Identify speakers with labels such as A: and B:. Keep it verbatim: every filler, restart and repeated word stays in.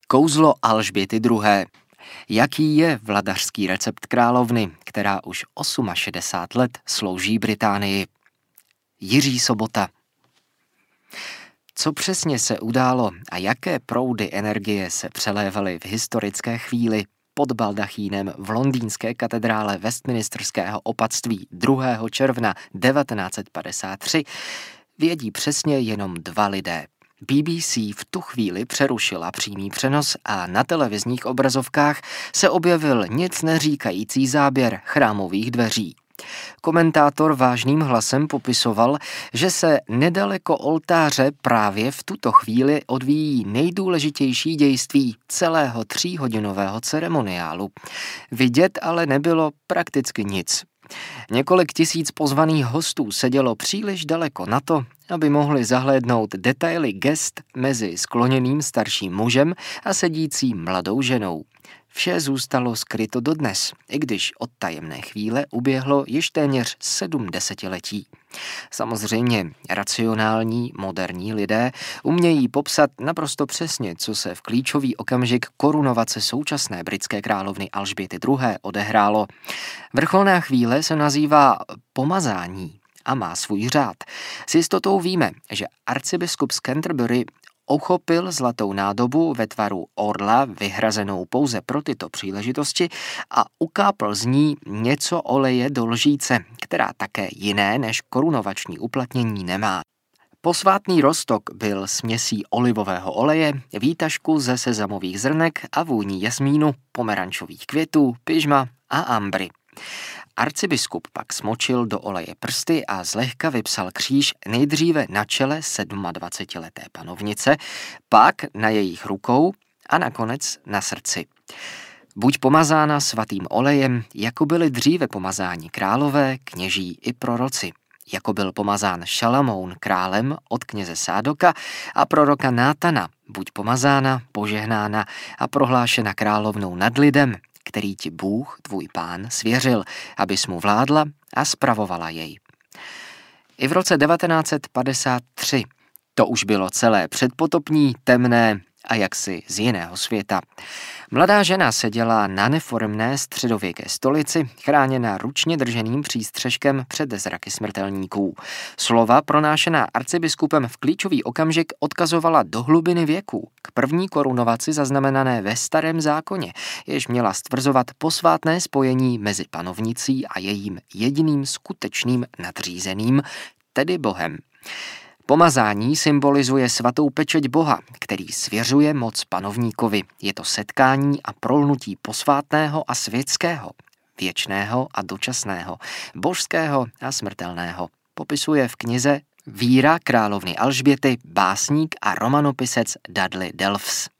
A: Kouzlo Alžběty druhé. Jaký je vladařský recept královny, která už šedesát osm let slouží Británii? Jiří Sobota. Co přesně se událo a jaké proudy energie se přelévaly v historické chvíli pod baldachínem v londýnské katedrále Westminsterského opatství druhého června devatenáct set padesát tři, vědí přesně jenom dva lidé. B B C v tu chvíli přerušila přímý přenos a na televizních obrazovkách se objevil nic neříkající záběr chrámových dveří. Komentátor vážným hlasem popisoval, že se nedaleko oltáře právě v tuto chvíli odvíjí nejdůležitější dějství celého tříhodinového ceremoniálu. Vidět ale nebylo prakticky nic. Několik tisíc pozvaných hostů sedělo příliš daleko na to, aby mohli zahlédnout detaily gest mezi skloněným starším mužem a sedící mladou ženou. Vše zůstalo skryto dodnes, i když od tajemné chvíle uběhlo již téměř sedm desetiletí. Samozřejmě racionální, moderní lidé umějí popsat naprosto přesně, co se v klíčový okamžik korunovace současné britské královny Alžběty druhé. odehrálo. Vrcholná chvíle se nazývá pomazání a má svůj řád. S jistotou víme, že arcibiskup z Canterbury uchopil zlatou nádobu ve tvaru orla vyhrazenou pouze pro tyto příležitosti a ukápl z ní něco oleje do lžíce, která také jiné než korunovační uplatnění nemá. Posvátný roztok byl směsí olivového oleje, výtažku ze sezamových zrnek a vůní jasmínu, pomerančových květů, pyžma a ambry. Arcibiskup pak smočil do oleje prsty a zlehka vypsal kříž nejdříve na čele sedmadvacetileté panovnice, pak na jejich rukou a nakonec na srdci. Buď pomazána svatým olejem, jako byli dříve pomazáni králové, kněží i proroci. Jako byl pomazán Šalamoun králem od kněze Sádoka a proroka Nátana, buď pomazána, požehnána a prohlášena královnou nad lidem, který ti Bůh, tvůj pán, svěřil, abys mu vládla a spravovala jej. I v roce devatenáct set padesát tři to už bylo celé předpotopní, temné a jaksi z jiného světa. Mladá žena seděla na neformné středověké stolici, chráněná ručně drženým přístřežkem před zraky smrtelníků. Slova pronášená arcibiskupem v klíčový okamžik odkazovala do hlubiny věků, k první korunovaci zaznamenané ve Starém zákoně, jež měla stvrzovat posvátné spojení mezi panovnicí a jejím jediným skutečným nadřízeným, tedy Bohem. Pomazání symbolizuje svatou pečeť Boha, který svěřuje moc panovníkovi. Je to setkání a prolnutí posvátného a světského, věčného a dočasného, božského a smrtelného. Popisuje v knize Víra královny Alžběty básník a romanopisec Dudley Delfs.